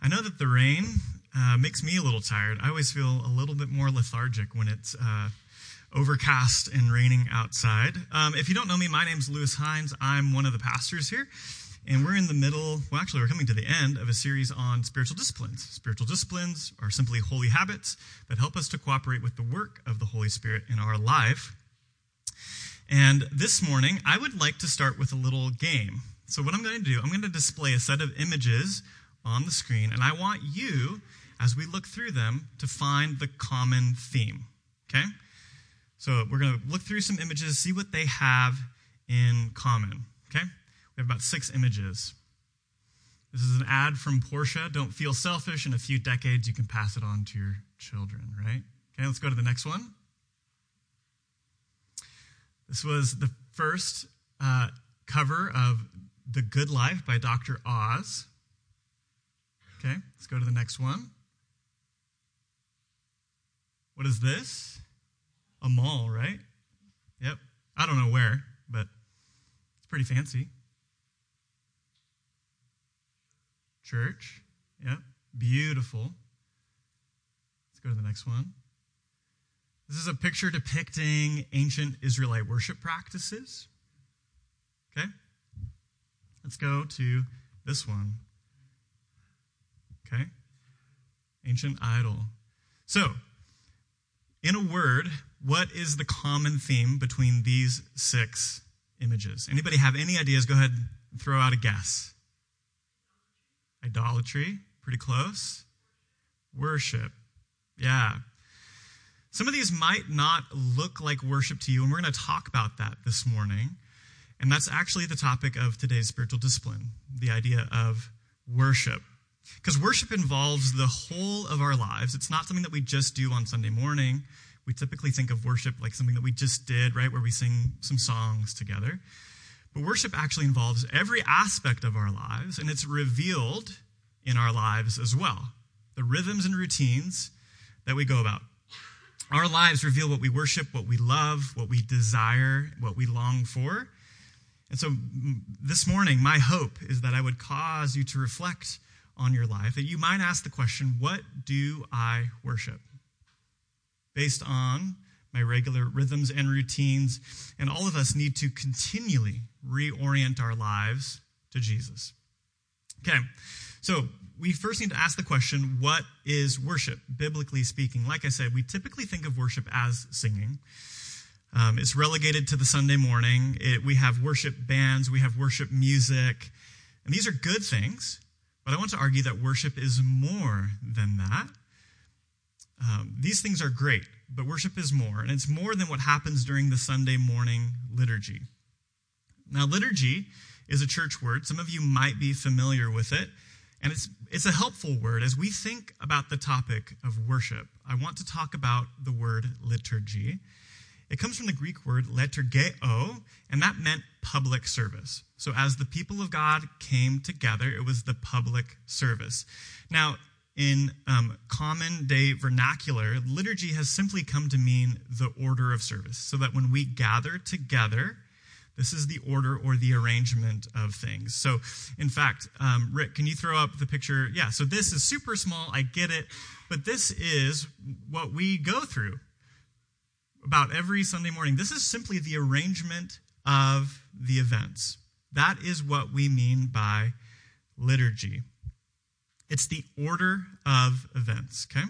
I know that the rain makes me a little tired. I always feel a little bit more lethargic when it's overcast and raining outside. If you don't know me, my name's Lewis Hines. I'm one of the pastors here. And we're in the middle, well, actually, we're coming to the end of a series on spiritual disciplines. Spiritual disciplines are simply holy habits that help us to cooperate with the work of the Holy Spirit in our life. And this morning, I would like to start with a little game. So what I'm going to do, I'm going to display a set of images on the screen, and I want you, as we look through them, to find the common theme, okay? So we're going to look through some images, see what they have in common, okay? We have about 6 images. This is an ad from Porsche. Don't feel selfish. In a few decades, you can pass it on to your children, right? Okay, let's go to the next one. This was the first cover of The Good Life by Dr. Oz. Okay, let's go to the next one. What is this? A mall, right? Yep. I don't know where, but it's pretty fancy. Church. Yep. Beautiful. Let's go to the next one. This is a picture depicting ancient Israelite worship practices. Okay. Let's go to this one. Okay. Ancient idol. So, in a word, what is the common theme between these 6 images? Anybody have any ideas? Go ahead and throw out a guess. Idolatry, pretty close. Worship, yeah. Some of these might not look like worship to you, and we're going to talk about that this morning. And that's actually the topic of today's spiritual discipline, the idea of worship. Because worship involves the whole of our lives. It's not something that we just do on Sunday morning. We typically think of worship like something that we just did, right, where we sing some songs together. But worship actually involves every aspect of our lives, and it's revealed in our lives as well. The rhythms and routines that we go about. Our lives reveal what we worship, what we love, what we desire, what we long for. And so this morning, my hope is that I would cause you to reflect on your life, that you might ask the question, what do I worship? Based on my regular rhythms and routines, and all of us need to continually reorient our lives to Jesus. Okay, so we first need to ask the question, what is worship, biblically speaking? Like I said, we typically think of worship as singing. It's relegated to the Sunday morning. We have worship bands, we have worship music, and these are good things, but I want to argue that worship is more than that. These things are great, but worship is more, and it's more than what happens during the Sunday morning liturgy. Now, liturgy is a church word. Some of you might be familiar with it, and it's a helpful word. As we think about the topic of worship, I want to talk about the word liturgy. It comes from the Greek word leturgeo, and that meant public service. So as the people of God came together, it was the public service. Now, in common day vernacular, liturgy has simply come to mean the order of service, so that when we gather together, this is the order or the arrangement of things. So, in fact, Rick, can you throw up the picture? Yeah, so this is super small, I get it, but this is what we go through about every Sunday morning. This is simply the arrangement of the events. That is what we mean by liturgy. It's the order of events, okay?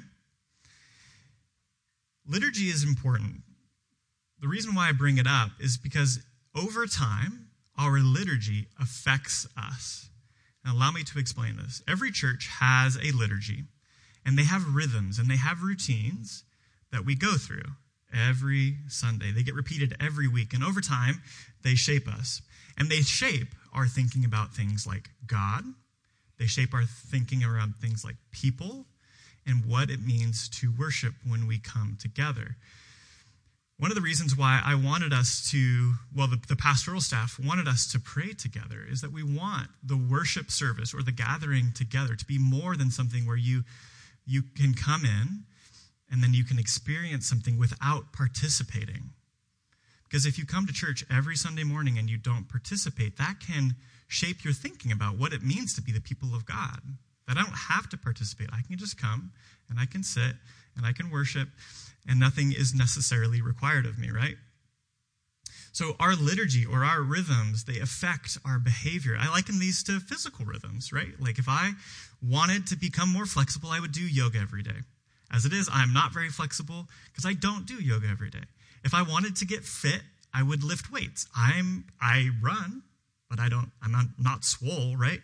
Liturgy is important. The reason why I bring it up is because over time, our liturgy affects us. Now, allow me to explain this. Every church has a liturgy, and they have rhythms, and they have routines that we go through every Sunday. They get repeated every week, and over time, they shape us. And they shape our thinking about things like God. They shape our thinking around things like people and what it means to worship when we come together. One of the reasons why I wanted us to, the pastoral staff wanted us to pray together is that we want the worship service or the gathering together to be more than something where you can come in and then you can experience something without participating. Because if you come to church every Sunday morning and you don't participate, that can shape your thinking about what it means to be the people of God. that I don't have to participate. I can just come and I can sit and I can worship, and nothing is necessarily required of me, right? So our liturgy or our rhythms, they affect our behavior. I liken these to physical rhythms, right? Like if I wanted to become more flexible, I would do yoga every day. As it is, I'm not very flexible because I don't do yoga every day. If I wanted to get fit, I would lift weights. I run, but I'm not swole, right?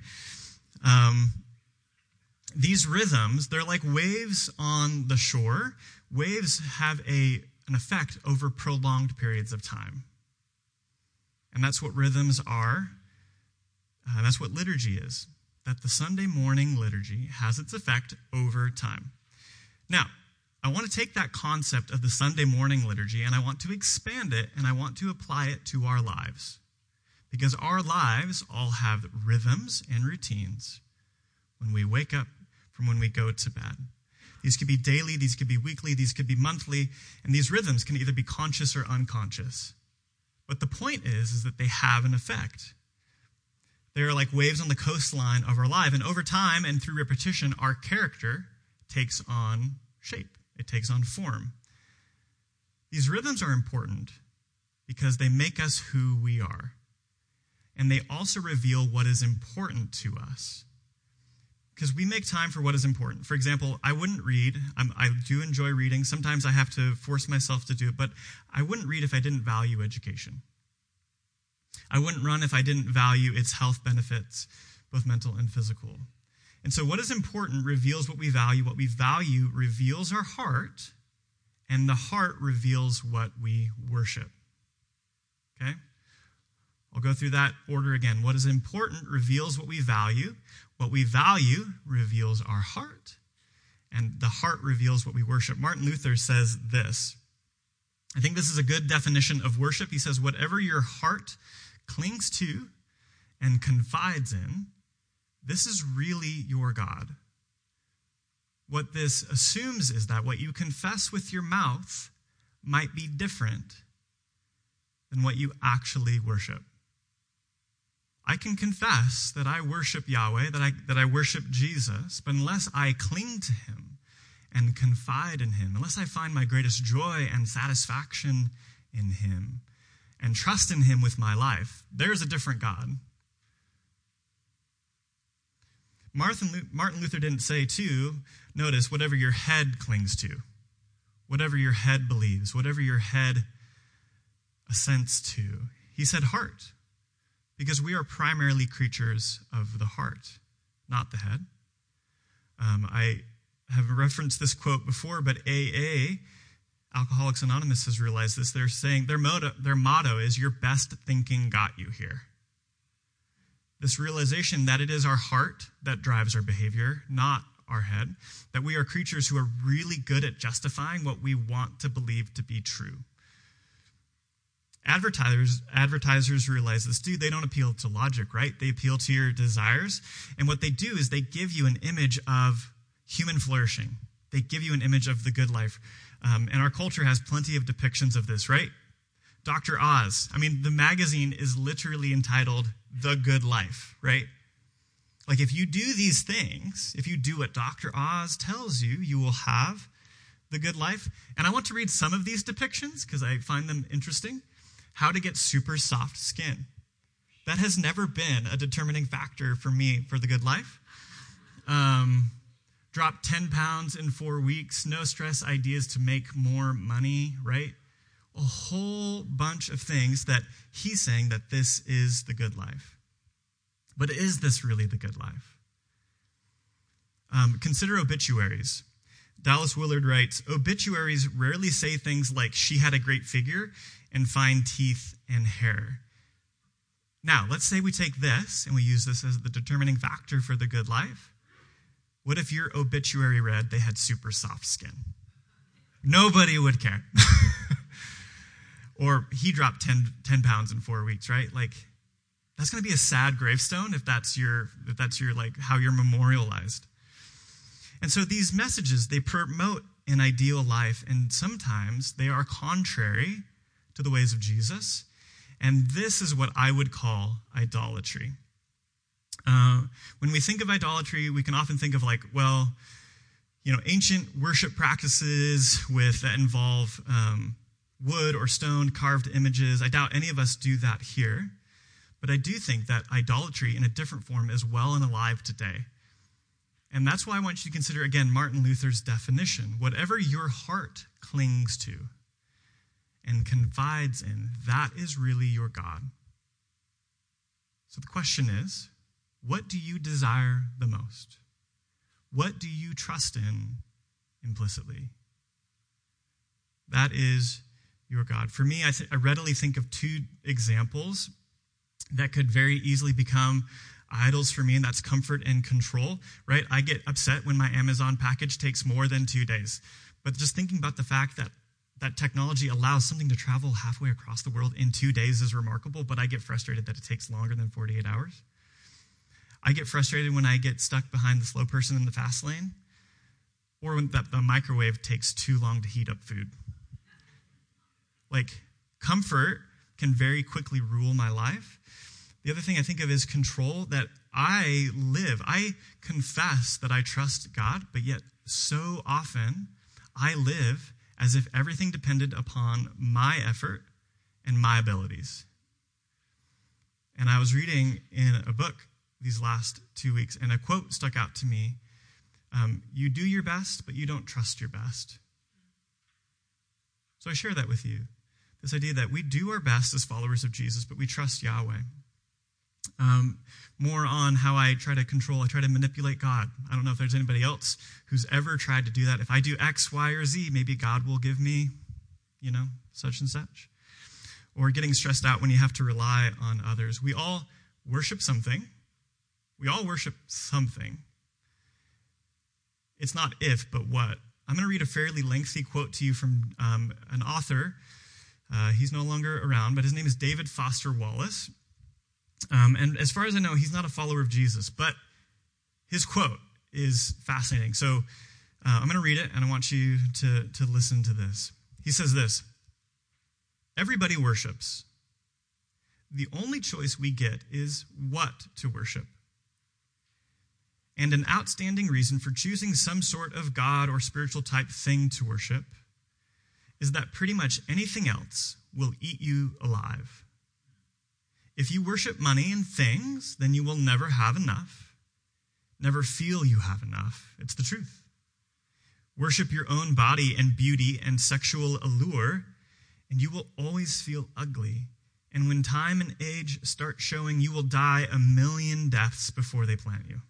These rhythms, they're like waves on the shore. Waves have an effect over prolonged periods of time. And that's what rhythms are. That's what liturgy is. That the Sunday morning liturgy has its effect over time. Now, I want to take that concept of the Sunday morning liturgy and I want to expand it and I want to apply it to our lives. Because our lives all have rhythms and routines when we wake up from when we go to bed. These could be daily, these could be weekly, these could be monthly, and these rhythms can either be conscious or unconscious. But the point is that they have an effect. They are like waves on the coastline of our life, and over time and through repetition, our character takes on shape. It takes on form. These rhythms are important because they make us who we are. And they also reveal what is important to us. Because we make time for what is important. For example, I wouldn't read. I do enjoy reading. Sometimes I have to force myself to do it, but I wouldn't read if I didn't value education. I wouldn't run if I didn't value its health benefits, both mental and physical. And so what is important reveals what we value. What we value reveals our heart, and the heart reveals what we worship. Okay? I'll go through that order again. What is important reveals what we value. What we value reveals our heart, and the heart reveals what we worship. Martin Luther says this. I think this is a good definition of worship. He says, whatever your heart clings to and confides in, this is really your God. What this assumes is that what you confess with your mouth might be different than what you actually worship. I can confess that I worship Yahweh, that I worship Jesus, but unless I cling to him and confide in him, unless I find my greatest joy and satisfaction in him and trust in him with my life, there's a different God. Martin Luther didn't say, too, notice, whatever your head clings to, whatever your head believes, whatever your head assents to. He said heart. Because we are primarily creatures of the heart, not the head. I have referenced this quote before, but AA, Alcoholics Anonymous, has realized this. They're saying their motto is, your best thinking got you here. This realization that it is our heart that drives our behavior, not our head. That we are creatures who are really good at justifying what we want to believe to be true. Advertisers realize this too. They don't appeal to logic, right? They appeal to your desires. And what they do is they give you an image of human flourishing. They give you an image of the good life. And our culture has plenty of depictions of this, right? Dr. Oz. I mean, the magazine is literally entitled The Good Life, right? Like if you do these things, if you do what Dr. Oz tells you, you will have the good life. And I want to read some of these depictions because I find them interesting. How to get super soft skin. That has never been a determining factor for me for the good life. Drop 10 pounds in 4 weeks. No stress ideas to make more money, right? A whole bunch of things that he's saying that this is the good life. But is this really the good life? Consider obituaries. Dallas Willard writes, obituaries rarely say things like, she had a great figure and fine teeth and hair. Now, let's say we take this and we use this as the determining factor for the good life. What if your obituary read they had super soft skin? Nobody would care. Or he dropped 10 pounds in 4 weeks, right? Like, that's going to be a sad gravestone if that's your like how you're memorialized. And so these messages, they promote an ideal life, and sometimes they are contrary to the ways of Jesus. And this is what I would call idolatry. When we think of idolatry, we can often think of ancient worship practices that involve wood or stone carved images. I doubt any of us do that here. But I do think that idolatry in a different form is well and alive today. And that's why I want you to consider, again, Martin Luther's definition. Whatever your heart clings to and confides in, that is really your God. So the question is, what do you desire the most? What do you trust in implicitly? That is your God. For me, I readily think of two examples that could very easily become idols for me, and that's comfort and control, right? I get upset when my Amazon package takes more than 2 days. But just thinking about the fact that technology allows something to travel halfway across the world in 2 days is remarkable, but I get frustrated that it takes longer than 48 hours. I get frustrated when I get stuck behind the slow person in the fast lane, or when the microwave takes too long to heat up food. Comfort can very quickly rule my life. The other thing I think of is control, that I confess that I trust God, but yet so often I live as if everything depended upon my effort and my abilities. And I was reading in a book these last 2 weeks, and a quote stuck out to me. You do your best, but you don't trust your best. So I share that with you. This idea that we do our best as followers of Jesus, but we trust Yahweh. More on how I try to manipulate God. I don't know if there's anybody else who's ever tried to do that. If I do X, Y, or Z, maybe God will give me, such and such. Or getting stressed out when you have to rely on others. We all worship something. It's not if, but what. I'm going to read a fairly lengthy quote to you from an author. He's no longer around, but his name is David Foster Wallace. And as far as I know, he's not a follower of Jesus, but his quote is fascinating. So I'm going to read it, and I want you to listen to this. He says this: everybody worships. The only choice we get is what to worship. And an outstanding reason for choosing some sort of God or spiritual type thing to worship is that pretty much anything else will eat you alive. If you worship money and things, then you will never have enough, never feel you have enough. It's the truth. Worship your own body and beauty and sexual allure, and you will always feel ugly. And when time and age start showing, you will die 1,000,000 deaths before they plant you.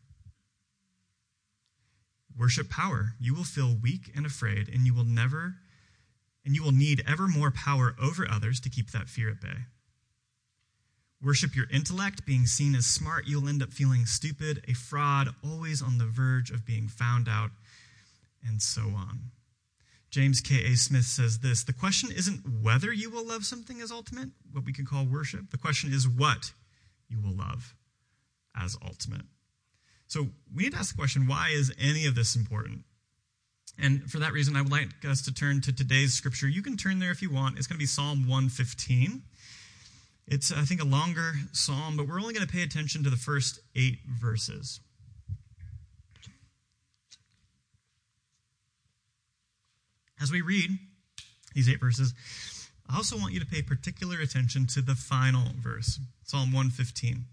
Worship power. You will feel weak and afraid, and you will need ever more power over others to keep that fear at bay. Worship your intellect, being seen as smart, you'll end up feeling stupid, a fraud, always on the verge of being found out, and so on. James K.A. Smith says this: the question isn't whether you will love something as ultimate, what we can call worship. The question is what you will love as ultimate. So we need to ask the question, why is any of this important? And for that reason, I would like us to turn to today's scripture. You can turn there if you want. It's going to be Psalm 115. It's, I think, a longer psalm, but we're only going to pay attention to the first 8 verses. As we read these 8 verses, I also want you to pay particular attention to the final verse, Psalm 115.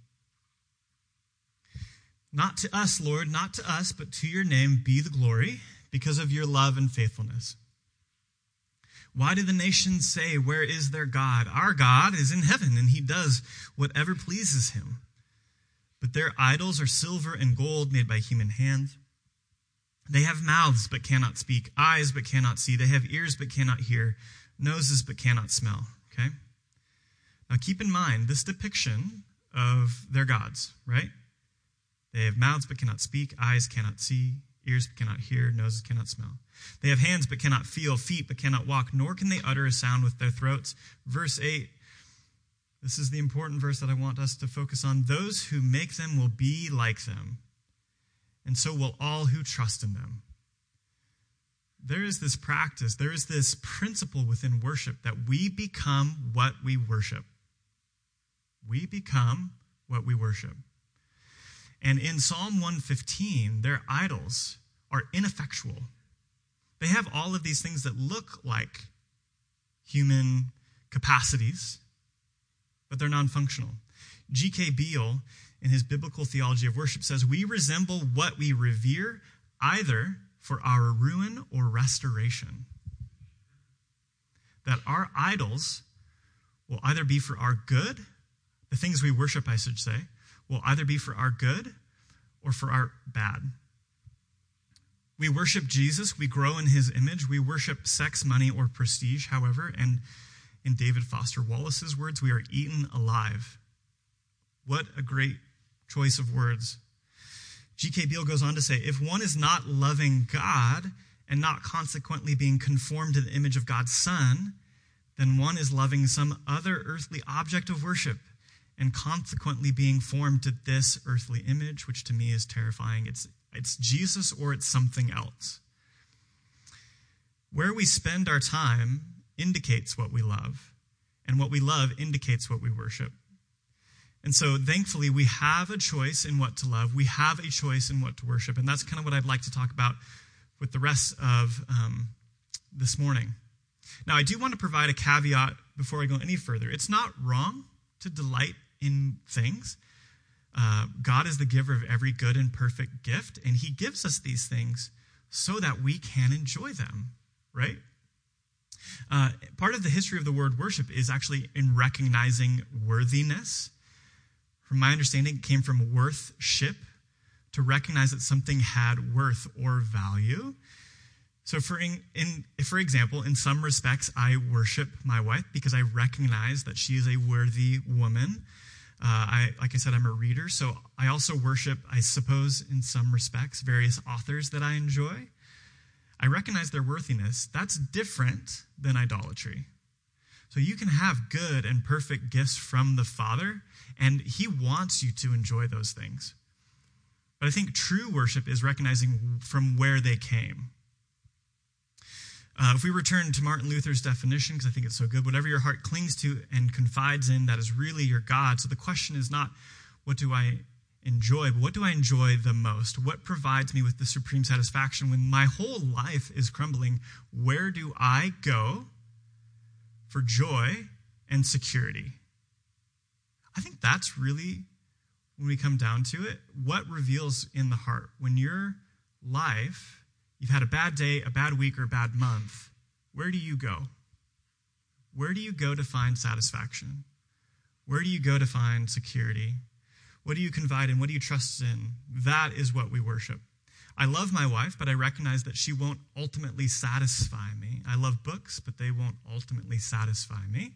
Not to us, Lord, not to us, but to your name be the glory because of your love and faithfulness. Why do the nations say, where is their God? Our God is in heaven, and he does whatever pleases him. But their idols are silver and gold made by human hands. They have mouths but cannot speak, eyes but cannot see. They have ears but cannot hear, noses but cannot smell. Okay? Now keep in mind this depiction of their gods, right? They have mouths but cannot speak, eyes cannot see, ears but cannot hear, noses cannot smell. They have hands but cannot feel, feet but cannot walk, nor can they utter a sound with their throats. Verse 8, this is the important verse that I want us to focus on. Those who make them will be like them, and so will all who trust in them. There is this practice, there is this principle within worship that we become what we worship. We become what we worship. And in Psalm 115, their idols are ineffectual. They have all of these things that look like human capacities, but they're non-functional. G.K. Beale, in his Biblical Theology of Worship, says, "We resemble what we revere either for our ruin or restoration." That our idols will either be for our good, the things we worship, I should say, will either be for our good or for our bad. We worship Jesus, we grow in his image, we worship sex, money, or prestige, however, and in David Foster Wallace's words, we are eaten alive. What a great choice of words. G.K. Beale goes on to say, if one is not loving God and not consequently being conformed to the image of God's Son, then one is loving some other earthly object of worship and consequently being formed to this earthly image, which to me is terrifying. It's Jesus or it's something else. Where we spend our time indicates what we love, and what we love indicates what we worship. And so thankfully we have a choice in what to love. We have a choice in what to worship, and that's kind of what I'd like to talk about with the rest of this morning. Now, I do want to provide a caveat before I go any further. It's not wrong to delight in things. God is the giver of every good and perfect gift, and he gives us these things so that we can enjoy them, right? Part of the history of the word worship is actually in recognizing worthiness. From my understanding, it came from worthship, to recognize that something had worth or value. So for example, in some respects, I worship my wife because I recognize that she is a worthy woman. Like I said, I'm a reader, so I also worship, I suppose, in some respects, various authors that I enjoy. I recognize their worthiness. That's different than idolatry. So you can have good and perfect gifts from the Father, and he wants you to enjoy those things. But I think true worship is recognizing from where they came. If we return to Martin Luther's definition, because I think it's so good, whatever your heart clings to and confides in, that is really your God. So the question is not, what do I enjoy, but what do I enjoy the most? What provides me with the supreme satisfaction when my whole life is crumbling? Where do I go for joy and security? I think that's really, when we come down to it, what reveals in the heart. When your life, you've had a bad day, a bad week, or a bad month, where do you go? Where do you go to find satisfaction? Where do you go to find security? What do you confide in? What do you trust in? That is what we worship. I love my wife, but I recognize that she won't ultimately satisfy me. I love books, but they won't ultimately satisfy me.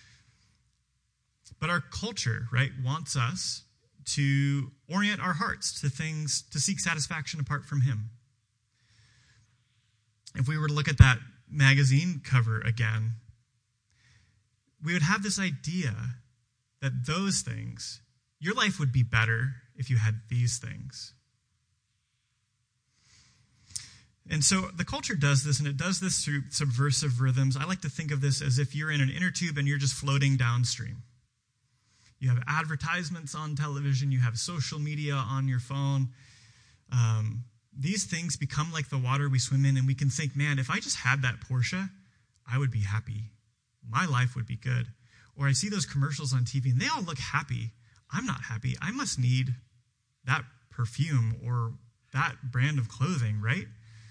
But our culture, right, wants us to orient our hearts to things, to seek satisfaction apart from him. If we were to look at that magazine cover again, we would have this idea that those things, your life would be better if you had these things. And so the culture does this, and it does this through subversive rhythms. I like to think of this as if you're in an inner tube and you're just floating downstream. You have advertisements on television, you have social media on your phone. These things become like the water we swim in, and we can think, man, if I just had that Porsche, I would be happy. My life would be good. Or I see those commercials on TV, and they all look happy. I'm not happy. I must need that perfume or that brand of clothing, right?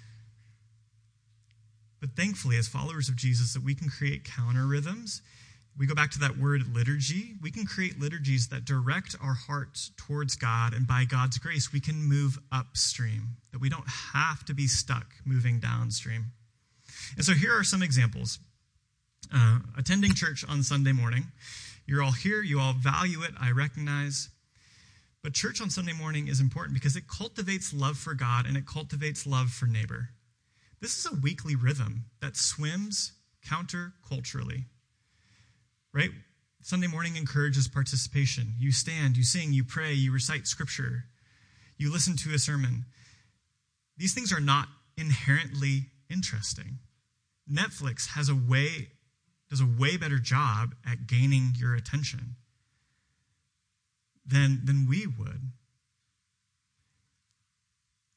But thankfully, as followers of Jesus, that we can create counter rhythms. We go back to that word liturgy. We can create liturgies that direct our hearts towards God, and by God's grace, we can move upstream, that we don't have to be stuck moving downstream. And so here are some examples. Attending church on Sunday morning. You're all here. You all value it. I recognize. But church on Sunday morning is important because it cultivates love for God and it cultivates love for neighbor. This is a weekly rhythm that swims counter-culturally. Right? Sunday morning encourages participation. You stand, you sing, you pray, you recite scripture, you listen to a sermon. These things are not inherently interesting. Netflix does a way better job at gaining your attention than we would.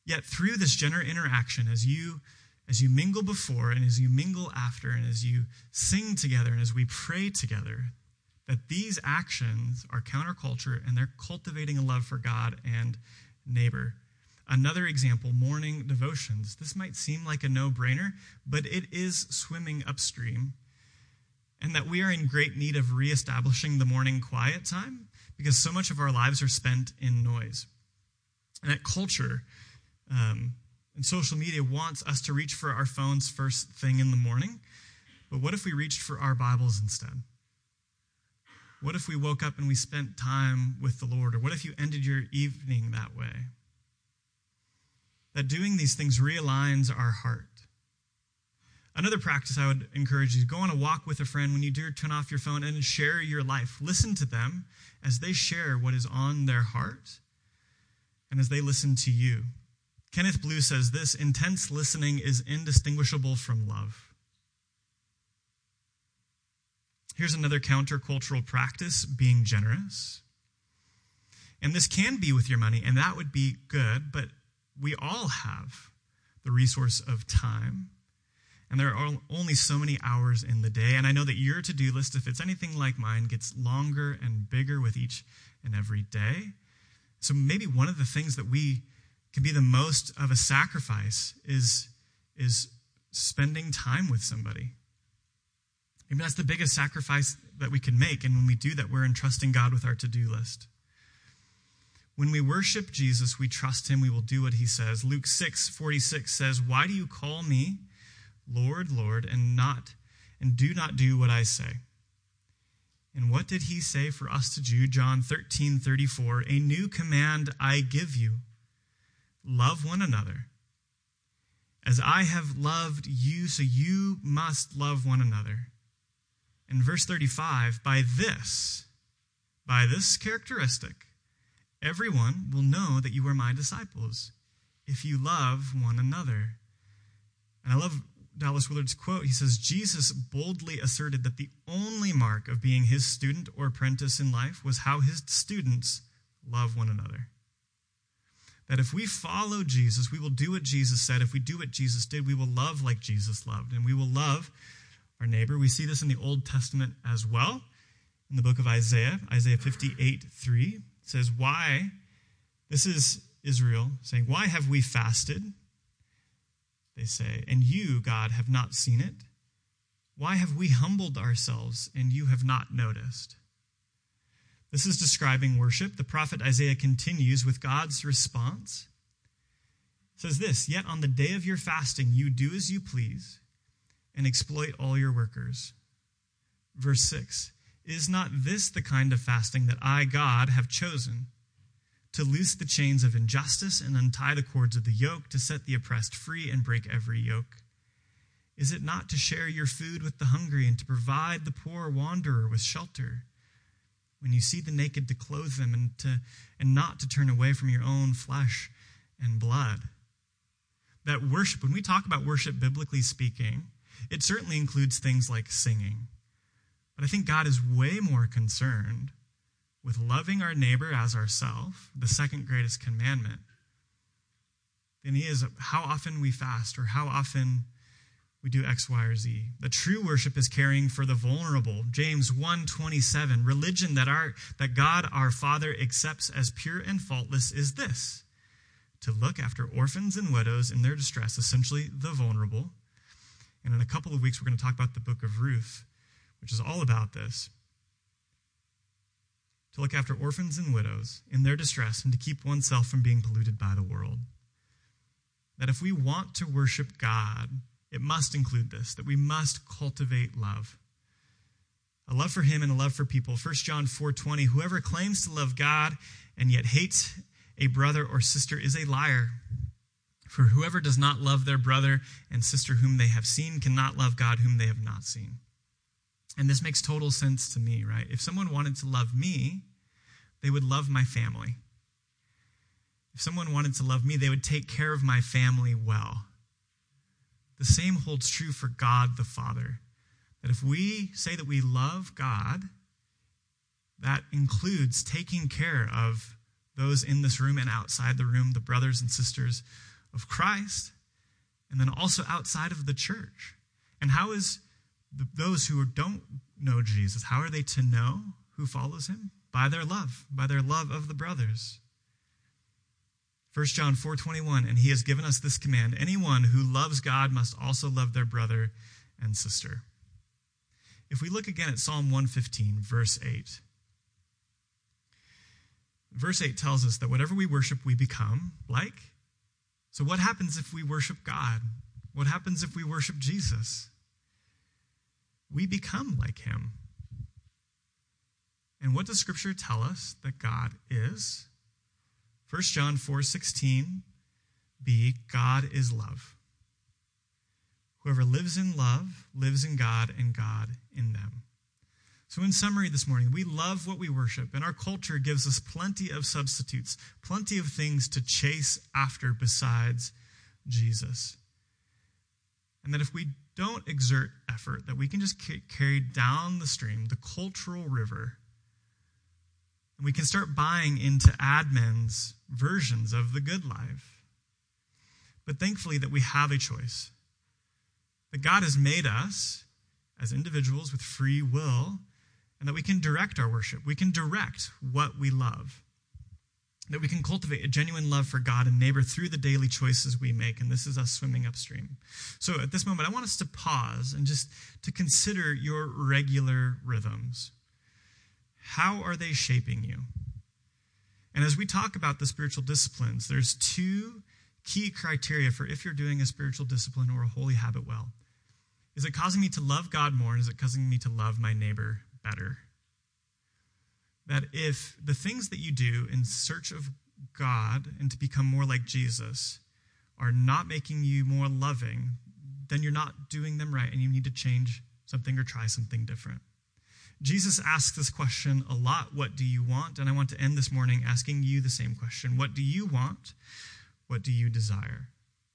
Yet through this general interaction, as you mingle before and as you mingle after and as you sing together and as we pray together, that these actions are counterculture and they're cultivating a love for God and neighbor. Another example, morning devotions. This might seem like a no-brainer, but it is swimming upstream, and that we are in great need of reestablishing the morning quiet time because so much of our lives are spent in noise. And that culture and social media wants us to reach for our phones first thing in the morning, but what if we reached for our Bibles instead? What if we woke up and we spent time with the Lord? Or what if you ended your evening that way? That doing these things realigns our heart. Another practice I would encourage you to go on a walk with a friend when you do turn off your phone and share your life. Listen to them as they share what is on their heart and as they listen to you. Kenneth Blue says this: intense listening is indistinguishable from love. Here's another countercultural practice, being generous. And this can be with your money, and that would be good, but we all have the resource of time. And there are only so many hours in the day. And I know that your to-do list, if it's anything like mine, gets longer and bigger with each and every day. So maybe one of the things that we can be the most of a sacrifice is spending time with somebody. Maybe that's the biggest sacrifice that we can make. And when we do that, we're entrusting God with our to-do list. When we worship Jesus, we trust him. We will do what he says. Luke 6:46 says, "Why do you call me Lord, Lord, and do not do what I say?" And what did he say for us to do? John 13:34, "A new command I give you, love one another. As I have loved you, so you must love one another." And verse 35, by this characteristic, everyone will know that you are my disciples, if you love one another. And I love Dallas Willard's quote. He says, Jesus boldly asserted that the only mark of being his student or apprentice in life was how his students love one another. That if we follow Jesus, we will do what Jesus said. If we do what Jesus did, we will love like Jesus loved, and we will love our neighbor. We see this in the Old Testament as well. In the book of Isaiah 58:3 says, "Why?" This is Israel saying, "Why have we fasted?" They say, "And you, God, have not seen it. Why have we humbled ourselves, and you have not noticed?" This is describing worship. The prophet Isaiah continues with God's response. It says this, "Yet on the day of your fasting, you do as you please and exploit all your workers." Verse 6, "Is not this the kind of fasting that I, God, have chosen? To loose the chains of injustice and untie the cords of the yoke, to set the oppressed free and break every yoke? Is it not to share your food with the hungry and to provide the poor wanderer with shelter? When you see the naked, to clothe them and not to turn away from your own flesh and blood." That worship, when we talk about worship biblically speaking, it certainly includes things like singing. But I think God is way more concerned with loving our neighbor as ourselves, the second greatest commandment, than he is how often we fast or how often we do X, Y, or Z. The true worship is caring for the vulnerable. James 1:27, religion that God our Father accepts as pure and faultless is this: to look after orphans and widows in their distress, essentially the vulnerable. And in a couple of weeks, we're going to talk about the book of Ruth, which is all about this. To look after orphans and widows in their distress and to keep oneself from being polluted by the world. That if we want to worship God, it must include this, that we must cultivate love. A love for him and a love for people. 1 John 4:20, "Whoever claims to love God and yet hates a brother or sister is a liar. For whoever does not love their brother and sister whom they have seen cannot love God whom they have not seen." And this makes total sense to me, right? If someone wanted to love me, they would love my family. If someone wanted to love me, they would take care of my family well. The same holds true for God the Father. That if we say that we love God, that includes taking care of those in this room and outside the room, the brothers and sisters of Christ, and then also outside of the church. And how is those who don't know Jesus, how are they to know who follows him? By their love of the brothers. 1 John 4:21, and he has given us this command: anyone who loves God must also love their brother and sister. If we look again at Psalm 115, verse 8. Verse 8 tells us that whatever we worship, we become like. So what happens if we worship God? What happens if we worship Jesus? We become like him. And what does Scripture tell us that God is? 1 John 4:16b, God is love. Whoever lives in love lives in God and God in them. So in summary this morning, we love what we worship, and our culture gives us plenty of substitutes, plenty of things to chase after besides Jesus. And that if we don't exert effort, that we can just carry down the stream, the cultural river, and we can start buying into admin's versions of the good life. But thankfully that we have a choice. That God has made us as individuals with free will, and that we can direct our worship. We can direct what we love. That we can cultivate a genuine love for God and neighbor through the daily choices we make, and this is us swimming upstream. So at this moment, I want us to pause and just to consider your regular rhythms. How are they shaping you? And as we talk about the spiritual disciplines, there's two key criteria for if you're doing a spiritual discipline or a holy habit well. Is it causing me to love God more, and is it causing me to love my neighbor better? That if the things that you do in search of God and to become more like Jesus are not making you more loving, then you're not doing them right, and you need to change something or try something different. Jesus asks this question a lot: what do you want? And I want to end this morning asking you the same question. What do you want? What do you desire?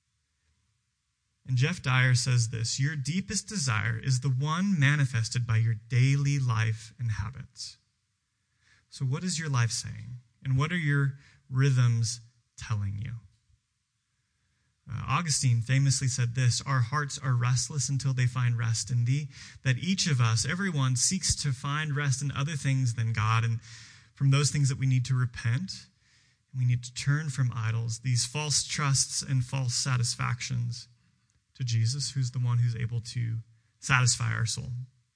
And Jeff Dyer says this: your deepest desire is the one manifested by your daily life and habits. So what is your life saying? And what are your rhythms telling you? Augustine famously said this: our hearts are restless until they find rest in thee. That each of us, everyone, seeks to find rest in other things than God, and from those things that we need to repent. We need to turn from idols, these false trusts and false satisfactions, to Jesus, who's the one who's able to satisfy our soul.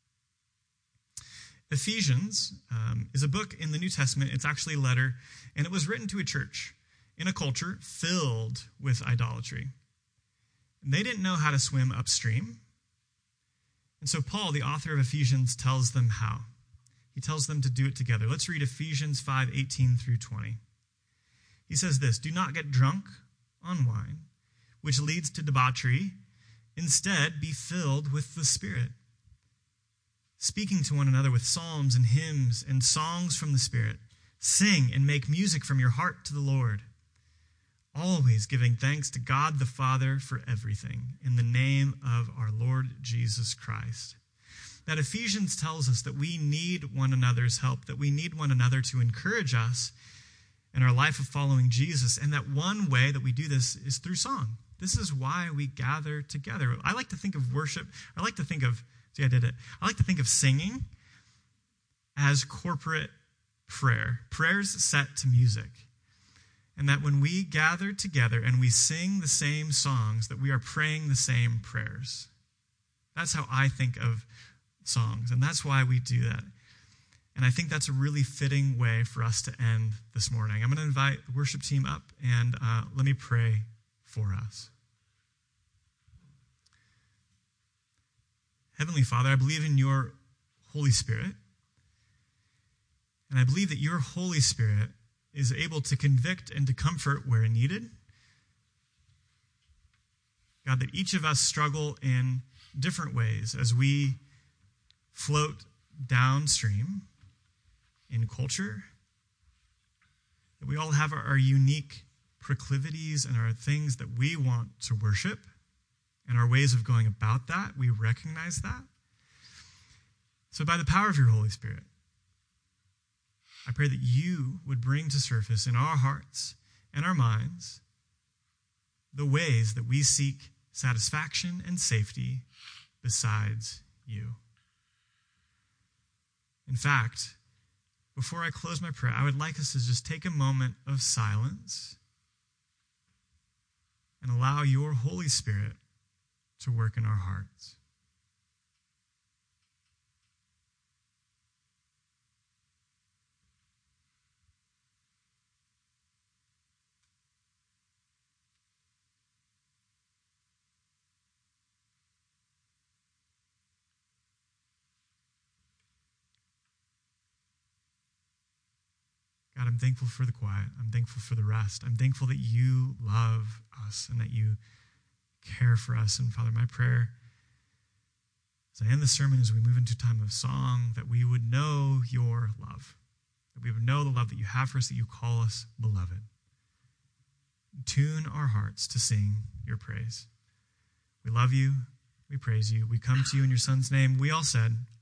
Ephesians is a book in the New Testament. It's actually a letter, and it was written to a church in a culture filled with idolatry. And they didn't know how to swim upstream. And so Paul, the author of Ephesians, tells them how. He tells them to do it together. Let's read Ephesians 5:18 through 20. He says this: do not get drunk on wine, which leads to debauchery. Instead, be filled with the Spirit, speaking to one another with psalms and hymns and songs from the Spirit. Sing and make music from your heart to the Lord, always giving thanks to God the Father for everything, in the name of our Lord Jesus Christ. That Ephesians tells us that we need one another's help, that we need one another to encourage us in our life of following Jesus, and that one way that we do this is through song. This is why we gather together. I like to think of worship, I like to think of singing as corporate prayer, prayers set to music. And that when we gather together and we sing the same songs, that we are praying the same prayers. That's how I think of songs, and that's why we do that. And I think that's a really fitting way for us to end this morning. I'm going to invite the worship team up, and let me pray for us. Heavenly Father, I believe in your Holy Spirit, and I believe that your Holy Spirit is able to convict and to comfort where needed. God, that each of us struggle in different ways as we float downstream in culture, that we all have our unique proclivities and our things that we want to worship and our ways of going about that. We recognize that. So by the power of your Holy Spirit, I pray that you would bring to surface in our hearts and our minds the ways that we seek satisfaction and safety besides you. In fact, before I close my prayer, I would like us to just take a moment of silence and allow your Holy Spirit to work in our hearts. God, I'm thankful for the quiet. I'm thankful for the rest. I'm thankful that you love us and that you care for us. And Father, my prayer as I end the sermon, as we move into a time of song, that we would know your love, that we would know the love that you have for us, that you call us beloved. Tune our hearts to sing your praise. We love you. We praise you. We come to you in your Son's name. We all said,